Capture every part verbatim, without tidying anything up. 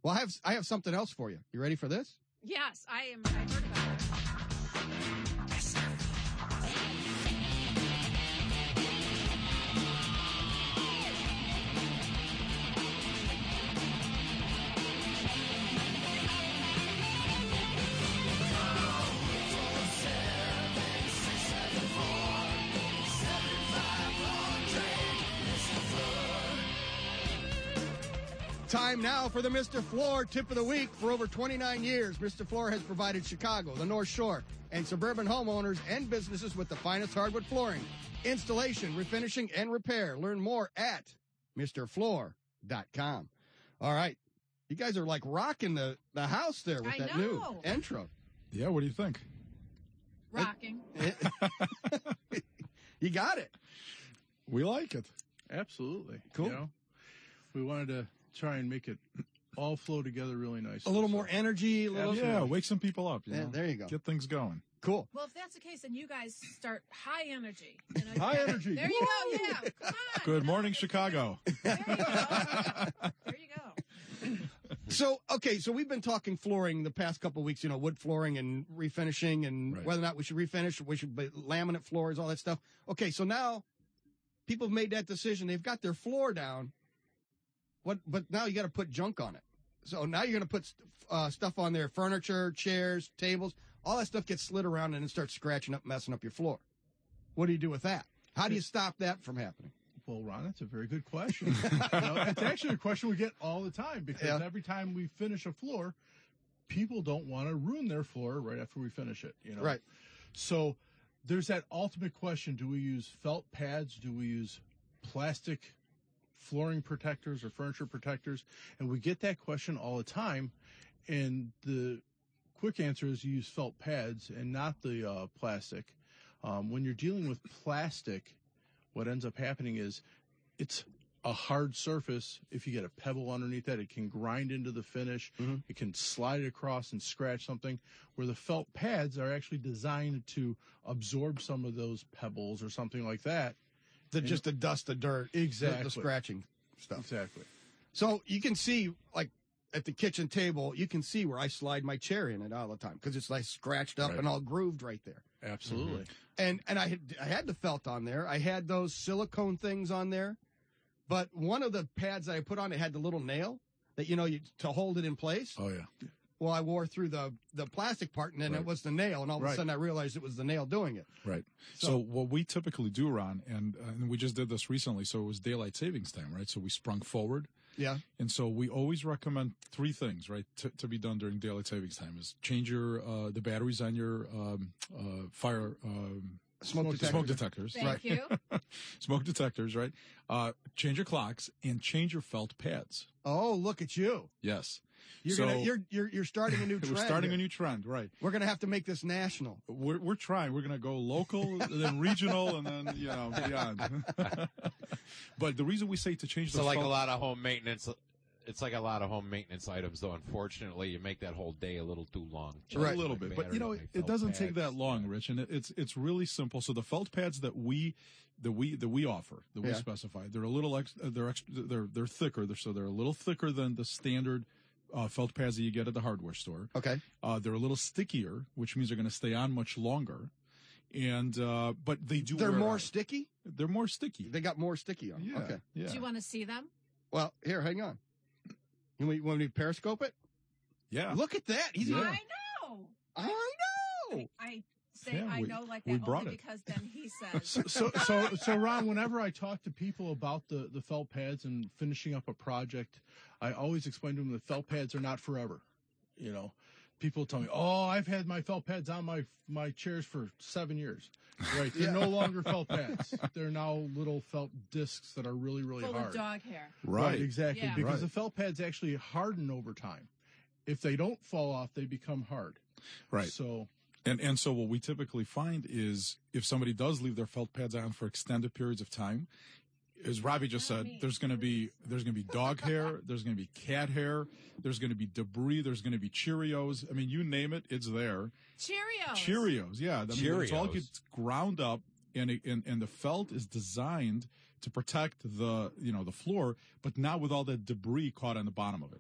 Well, I have I have something else for you. You ready for this? Yes, I am. I heard about it. Time now for the Mister Floor Tip of the Week. For over twenty-nine years, Mister Floor has provided Chicago, the North Shore, and suburban homeowners and businesses with the finest hardwood flooring, installation, refinishing, and repair. Learn more at Mr Floor dot com. All right. You guys are like rocking the, the house there with I that know. new intro. Yeah, what do you think? Rocking. You got it. We like it. Absolutely. Cool. You know, we wanted to try and make it all flow together really nicely. A little so. more energy. A little Yeah, wake some people up. You Yeah, know? there you go. Get things going. Cool. Well, if that's the case, then you guys start high energy. You know, High energy. There you go. Yeah. Come on. Good you know, morning, it's- Chicago. There you go. There you go. So, okay, so we've been talking flooring the past couple of weeks, you know, wood flooring and refinishing and Right. whether or not we should refinish, we should be laminate floors, all that stuff. Okay, so now people have made that decision. They've got their floor down. What? But now you got to put junk on it. So now you're going to put st- uh, stuff on there, furniture, chairs, tables, all that stuff gets slid around and it starts scratching up, messing up your floor. What do you do with that? How do you stop that from happening? Well, Ron, that's a very good question. You know, it's actually a question we get all the time because Yeah. every time we finish a floor, people don't want to ruin their floor right after we finish it. You know, Right. So there's that ultimate question: do we use felt pads? Do we use plastic flooring protectors or furniture protectors? And we get that question all the time. And the quick answer is you use felt pads and not the uh, plastic. Um, when you're dealing with plastic, what ends up happening is it's a hard surface. If you get a pebble underneath that, it can grind into the finish. Mm-hmm. It can slide it across and scratch something, where the felt pads are actually designed to absorb some of those pebbles or something like that. The, just the dust, the dirt, the- Exactly. the scratching stuff. Exactly. So you can see, like, at the kitchen table, you can see where I slide my chair in it all the time because it's like scratched up Right. and all grooved right there. Absolutely. And and I had, I had the felt on there. I had those silicone things on there. But one of the pads that I put on, it had the little nail that, you know, you, to hold it in place. Oh, yeah. Well, I wore through the, the plastic part, and then Right. it was the nail. And all of a Right. sudden, I realized it was the nail doing it. Right. So, what we typically do, Ron, and, uh, and we just did this recently, so it was daylight savings time, right? So we sprung forward. Yeah. And so we always recommend three things, right, to, to be done during daylight savings time is change your, uh, the batteries on your, um, uh, fire, um, Smoke detector. smoke detectors. Thank Right. you. Smoke detectors, right? Uh, change your clocks and change your felt pads. Oh, look at you. Yes. You're So, gonna, you're, you're, you're starting a new trend. we're starting here. a new trend, right? We're going to have to make this national. We're, we're trying. We're going to go local, then regional, and then, you know, beyond. But the reason we say to change the So like felt- a lot of home maintenance, it's like a lot of home maintenance items, though. Unfortunately, you make that whole day a little too long. a little bit, but you know, it, it doesn't take that long, Rich, and it, it's it's really simple. So the felt pads that we that we that we offer, that we Yeah. specify, they're a little ex, they're ex, they're they're thicker, they're, so they're a little thicker than the standard uh, felt pads that you get at the hardware store. Okay. Uh, they're a little stickier, which means they're going to stay on much longer, and uh, but they do. They're wear more out. sticky? They're more sticky. They got more sticky on them. yeah, Okay. yeah. Do you want to see them? Well, here, hang on. You want, you want me to periscope it? yeah. Look at that. He's Yeah. I know. I know. I say Yeah, I we- know like we that brought only it. because then he says. So, so, so, Ron, whenever I talk to people about the, the felt pads and finishing up a project, I always explain to them the felt pads are not forever. You know, people tell me, "Oh, I've had my felt pads on my my chairs for seven years." Right? They're no longer felt pads. They're now little felt discs that are really, really Full hard. of dog hair. Right. Exactly. Yeah. Because Right. the felt pads actually harden over time. If they don't fall off, they become hard. Right. So. And and so what we typically find is if somebody does leave their felt pads on for extended periods of time, as Robbie just Not said, me. there's going to be there's going to be dog hair, there's going to be cat hair, there's going to be debris, there's going to be Cheerios. I mean, you name it, it's there. Cheerios. Cheerios, yeah. I mean, it's all Cheerios. gets ground up, and it, and and the felt is designed to protect the you know the floor, but not with all that debris caught on the bottom of it.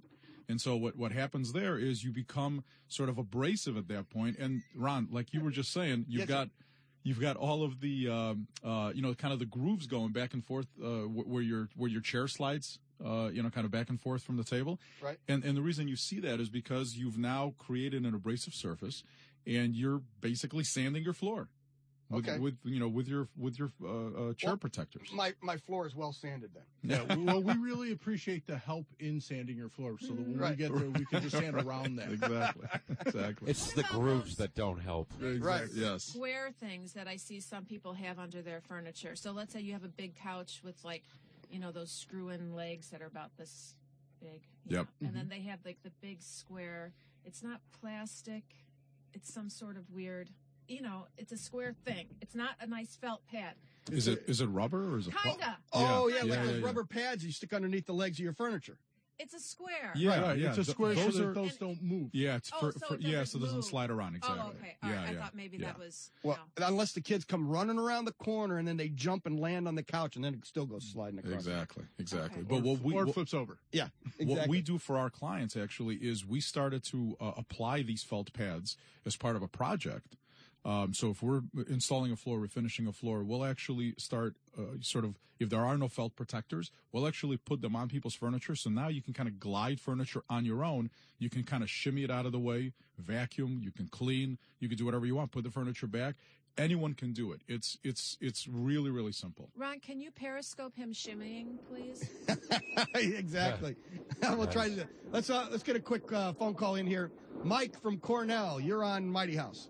And so what, what happens there is you become sort of abrasive at that point. And Ron, like you were just saying, you've Yes, got you've got all of the um, uh, you know, kind of the grooves going back and forth uh, wh- where your where your chair slides. Uh, you know, kind of back and forth from the table. Right. And and the reason you see that is because you've now created an abrasive surface, and you're basically sanding your floor. With, Okay. with you know with your with your uh, uh, chair Well, protectors. My my floor is well sanded then. Yeah, well, we really appreciate the help in sanding your floor, so that when Right. we get there, we can just sand around that. Exactly. Exactly. It's the grooves that don't help. Right. Yes. Square things that I see some people have under their furniture. So let's say you have a big couch with like, you know, those screw-in legs that are about this big. you Yep. know, And then they have like the big square. It's not plastic. It's some sort of weird, you know, it's a square thing. It's not a nice felt pad. Is it is it rubber or is it? pla- Kinda. Oh yeah, Yeah, like yeah, those yeah. rubber pads you stick underneath the legs of your furniture. It's a square. Yeah, Right, yeah. it's a th- square so those that are- those don't move. Yeah, it's Oh, for, so for it yeah, doesn't so it doesn't move. slide around exactly. Oh, okay. All yeah, right. yeah. I thought maybe yeah. that was. Well, no. unless the kids come running around the corner and then they jump and land on the couch and then it still goes sliding across. Exactly, exactly. Okay. But Or, what we or what, flips over. Yeah, exactly. what we do for our clients actually is we started to uh, apply these felt pads as part of a project. Um, so if we're installing a floor, we're finishing a floor, we'll actually start uh, sort of, if there are no felt protectors, we'll actually put them on people's furniture. So now you can kind of glide furniture on your own. You can kind of shimmy it out of the way, vacuum, you can clean, you can do whatever you want, put the furniture back. Anyone can do it. It's, it's, it's really, really simple. Ron, can you periscope him shimmying, please? exactly. we'll try to. Let's uh, let's get a quick uh, phone call in here. Mike from Cornell, you're on Mighty House.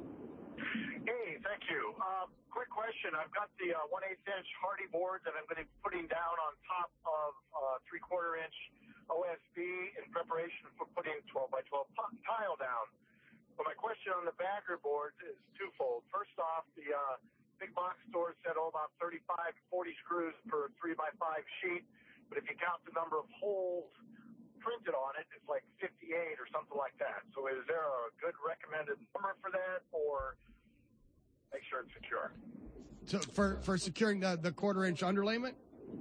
Hey, thank you. Uh, quick question. I've got the uh, one eighth inch Hardy board that I'm going to be putting down on top of uh, three quarter inch O S B in preparation for putting twelve by twelve p- tile down. But my question on the backer board is twofold. First off, the uh, big box stores said, oh, about thirty-five, forty screws per three by five sheet. But if you count the number of holes printed on it, it's like fifty-eight or something like that. So is there a good recommended number for that, or make sure it's secure? So for for securing the the quarter inch underlayment.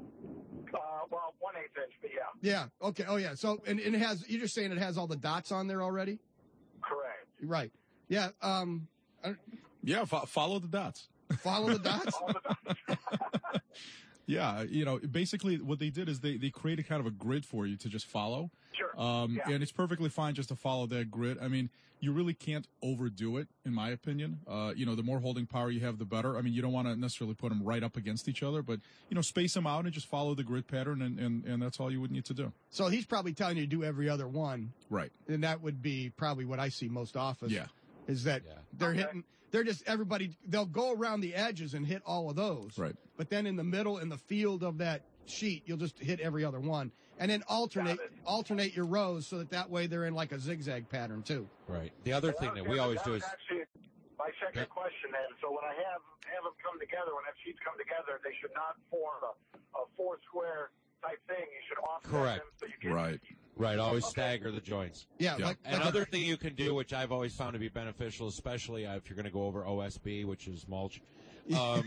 Uh, well, one eighth inch, but yeah, Yeah. Okay. Oh yeah. So and, and it has. You're just saying it has all the dots on there already. correct. Right. Yeah. Um. uh, Yeah, fo- follow the dots. Follow the dots. All the dots. Yeah, you know, basically what they did is they, they created kind of a grid for you to just follow. Sure. Um, Yeah. And it's perfectly fine just to follow that grid. I mean, you really can't overdo it, in my opinion. Uh, you know, the more holding power you have, the better. I mean, you don't want to necessarily put them right up against each other, but, you know, space them out and just follow the grid pattern, and, and, and that's all you would need to do. So he's probably telling you to do every other one, Right. and that would be probably what I see most often. Yeah. Is that Yeah. they're Okay. hitting. They're just everybody. They'll go around the edges and hit all of those. Right. But then in the middle, in the field of that sheet, you'll just hit every other one, and then alternate Got it. alternate your rows so that that way they're in like a zigzag pattern too. Right. The other thing that we always do is actually my second Yeah. question. Then, so when I have have them come together, when I have sheets come together, they should not form a, a four square type thing. You should offset Correct. them so you can Right. right. Always stagger the joints. Yeah. Yeah. Like, like a- Another thing you can do, which I've always found to be beneficial, especially uh, if you're going to go over O S B, which is mulch. Um,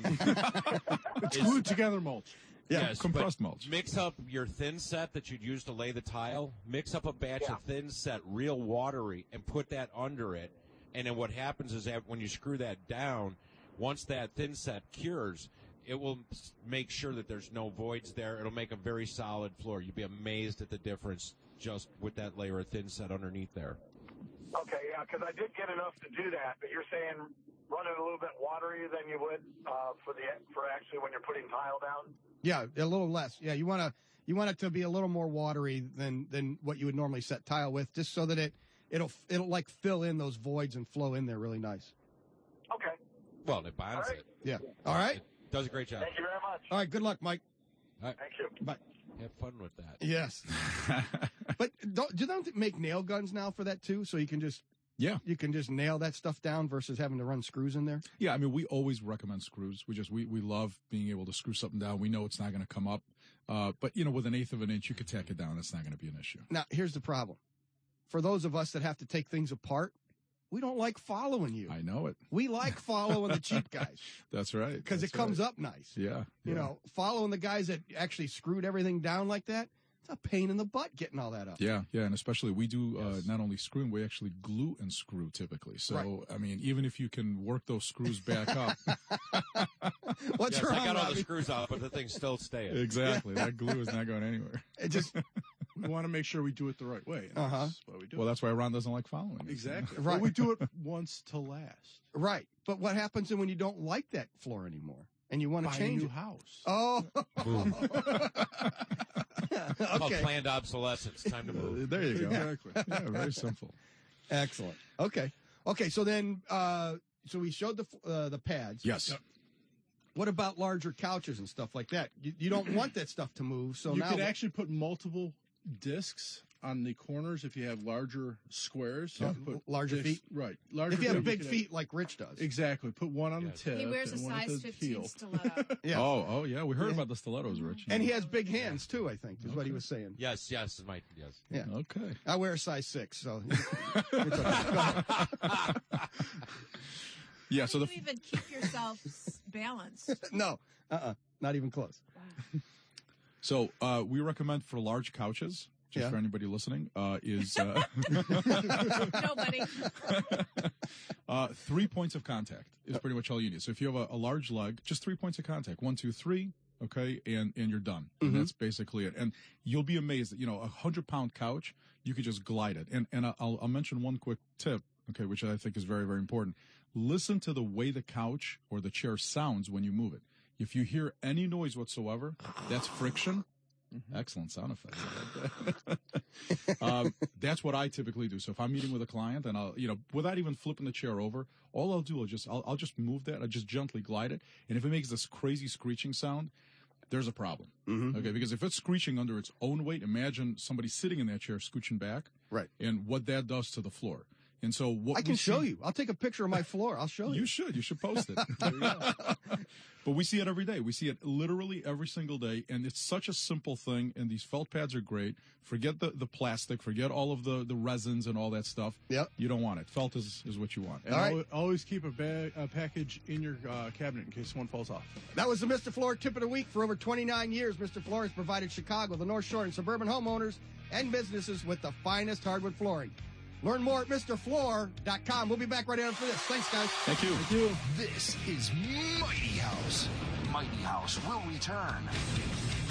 It's is- glued together mulch. Yeah, yes, compressed but mulch. Mix up your thin set that you'd use to lay the tile. Mix up a batch Yeah. of thin set, real watery, and put that under it. And then what happens is that when you screw that down, once that thin set cures, it will s- make sure that there's no voids there. It'll make a very solid floor. You'd be amazed at the difference just with that layer of thin set underneath there. Okay, yeah, because I did get enough to do that, but you're saying run it a little bit waterier than you would uh, for the for actually when you're putting tile down. yeah, a little less. Yeah, you want to you want it to be a little more watery than than what you would normally set tile with, just so that it it'll it'll like fill in those voids and flow in there really nice. Okay, Well, it bonds All right. it. Yeah. All right. It does a great job. thank you very much. All right. Good luck, Mike. Thank you. Bye. Have fun with that. Yes. But don't, do they don't make nail guns now for that too? So you can just Yeah. you can just nail that stuff down versus having to run screws in there. Yeah, I mean, we always recommend screws. We just we, we love being able to screw something down. We know it's not going to come up, uh, but you know, with an eighth of an inch, you could tack it down. It's not going to be an issue. Now, here's the problem. For those of us that have to take things apart, we don't like following you. I know it. We like following the cheap guys That's right. because it That's comes right. up nice. Yeah. You yeah. know, following the guys that actually screwed everything down like that, It's a pain in the butt getting all that up. Yeah, yeah, and especially we do uh, Yes. not only screwing, we actually glue and screw typically. So, Right. I mean, even if you can work those screws back up, What's Yes, wrong, I got all the Robbie? screws out, but the thing's still staying. exactly, that glue is not going anywhere. It just We want to make sure we do it the right way. and Uh-huh. That's why we do Well, it. that's why Ron doesn't like following us. Exactly. Right. Well, we do it once to last. right. But what happens when you don't like that floor anymore and you want Buy to a change new it? house. Oh, Called okay, planned obsolescence. Time to move. Uh, There you go. Exactly. Yeah, very simple. excellent. Okay, okay. So then, uh, so we showed the uh, the pads. Yes. Yep. What about larger couches and stuff like that? You, you don't want that stuff to move. So you now, could actually put multiple discs on the corners if you have larger squares. Yeah, You can put larger discs- feet? Right. Larger if you have feet, big could feet like Rich does, Exactly. Put one on Yes. the tip. He wears a and one at size the fifteen heel. stiletto. yeah. Oh, oh yeah, we heard Yeah. about the stilettos, Rich. And he has big hands too. I think is what he was saying. Yes, yes, my yes. Yeah. Okay. I wear a size six, so it's okay. Go ahead. Yeah. How So do the you even keep yourself s- balanced? no, uh, uh not even close. so uh, we recommend for large couches. Just Yeah. for anybody listening, uh, is uh, Nobody. uh, three points of contact is pretty much all you need. So if you have a, a large leg, just three points of contact. One, two, three. Okay, and and you're done. Mhm. And that's basically it. And you'll be amazed that you know a hundred pound couch, you could just glide it. And and I'll I'll mention one quick tip. Okay, which I think is very very important. Listen to the way the couch or the chair sounds when you move it. If you hear any noise whatsoever, that's friction. Excellent sound effects. I like that. um, that's what I typically do. So if I'm meeting with a client and I'll, you know, without even flipping the chair over, all I'll do is just, I'll, I'll just move that. I just gently glide it. And if it makes this crazy screeching sound, there's a problem. Mhm. Okay. Because if it's screeching under its own weight, imagine somebody sitting in that chair scooching back Right. and what that does to the floor. And so what I can we show see- you. I'll take a picture of my floor. I'll show you. you should. You should post it. But we see it every day. We see it literally every single day, and it's such a simple thing. And these felt pads are great. Forget the, the plastic. Forget all of the, the resins and all that stuff. Yep. You don't want it. Felt is, is what you want. And All right. al- always keep a, bag, a package in your uh, cabinet in case one falls off. That was the Mister Floor tip of the week. For over twenty-nine years, Mister Floor has provided Chicago, the North Shore, and suburban homeowners and businesses with the finest hardwood flooring. Learn more at Mister Floor dot com. We'll be back right after this. Thanks, guys. Thank you. This is Mighty House. Mighty House will return.